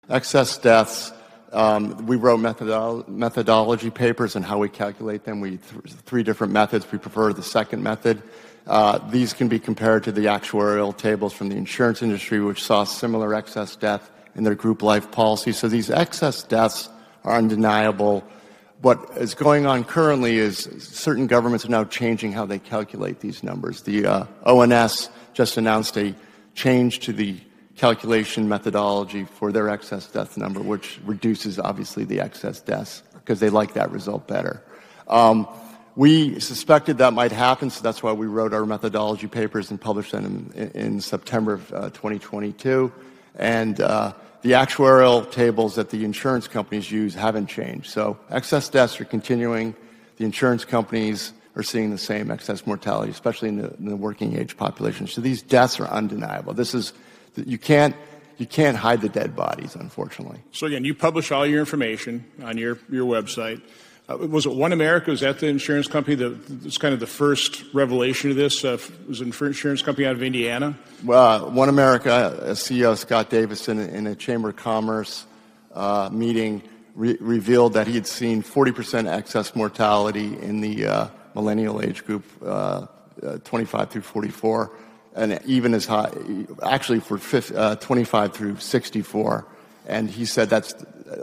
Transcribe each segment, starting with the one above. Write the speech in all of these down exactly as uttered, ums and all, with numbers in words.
Excess deaths, um, we wrote methodolo- methodology papers on how we calculate them. We th- three different methods. We prefer the second method. Uh, these can be compared to the actuarial tables from the insurance industry, which saw similar excess death in their group life policy. So these excess deaths are undeniable. What is going on currently is certain governments are now changing how they calculate these numbers. The uh, O N S just announced a change to the calculation methodology for their excess death number, which reduces, obviously, the excess deaths because they like that result better. Um, we suspected that might happen, so that's why we wrote our methodology papers and published them in, in September of uh, twenty twenty-two. And uh, the actuarial tables that the insurance companies use haven't changed. So excess deaths are continuing. The insurance companies are seeing the same excess mortality, especially in the, in the working age population. So these deaths are undeniable. This is you can't you can't hide the dead bodies, unfortunately. So again, you publish all your information on your your website. Uh, was it One America? Was that the insurance company that was kind of the first revelation of this? Uh, was it an insurance company out of Indiana? Well, One America, C E O Scott Davison, in a Chamber of Commerce uh, meeting, re- revealed that he had seen forty percent excess mortality in the uh, millennial age group, uh, uh, twenty-five through forty-four, and even as high, actually for fifty, uh, twenty-five through sixty-four. And he said that's uh,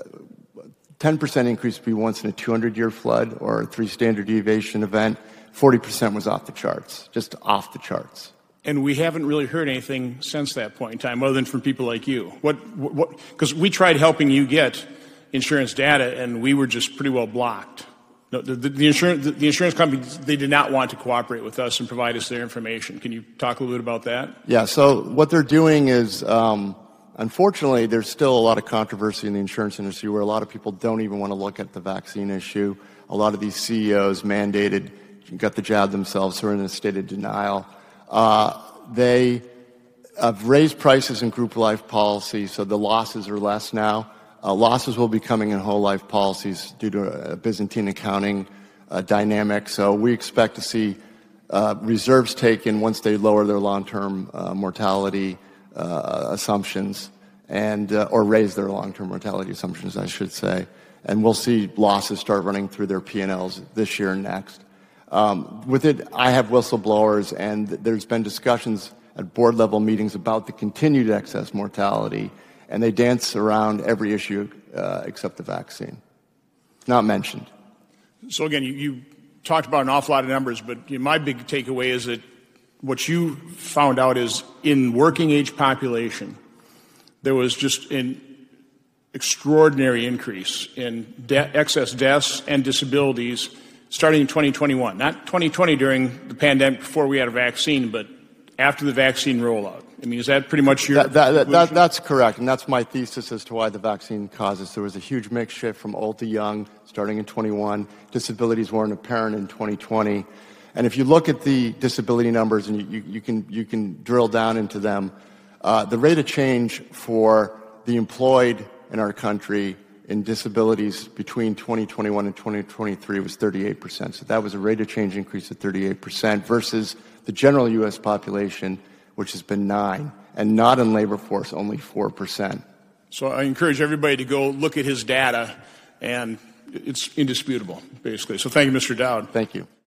ten percent increase would be once in a two hundred year flood or a three standard deviation event. forty percent was off the charts, just off the charts. And we haven't really heard anything since that point in time, other than from people like you. What? What? Because we tried helping you get insurance data, and we were just pretty well blocked. No, the, the, the, insurance, the, the insurance companies, they did not want to cooperate with us and provide us their information. Can you talk a little bit about that? Yeah. So what they're doing is. Um, Unfortunately, there's still a lot of controversy in the insurance industry where a lot of people don't even want to look at the vaccine issue. A lot of these C E Os mandated, got the jab themselves, so are in a state of denial. Uh, they have raised prices in group life policy, so the losses are less now. Uh, losses will be coming in whole life policies due to a Byzantine accounting uh, dynamic. So we expect to see uh, reserves taken once they lower their long-term uh, mortality Uh, assumptions and uh, or raise their long-term mortality assumptions, I should say, and we'll see losses start running through their P and Ls this year and next. Um, with it, I have whistleblowers, and there's been discussions at board-level meetings about the continued excess mortality, and they dance around every issue uh, except the vaccine. Not mentioned. So again, you, you talked about an awful lot of numbers, but you know, my big takeaway is that what you found out is in working age population, there was just an extraordinary increase in de- excess deaths and disabilities starting in twenty twenty-one. Not twenty twenty during the pandemic before we had a vaccine, but after the vaccine rollout. I mean, is that pretty much your... That, that, that, that, that's correct, and that's my thesis as to why the vaccine causes. There was a huge mix shift from old to young starting in twenty-one. Disabilities weren't apparent in twenty twenty. And if you look at the disability numbers and you, you, you can you can drill down into them, uh, the rate of change for the employed in our country in disabilities between twenty twenty-one and twenty twenty-three was thirty-eight percent. So that was a rate of change increase of thirty-eight percent versus the general U S population, which has been nine, and not in labor force, only four percent. So I encourage everybody to go look at his data, and it's indisputable, basically. So thank you, Mister Dowd. Thank you.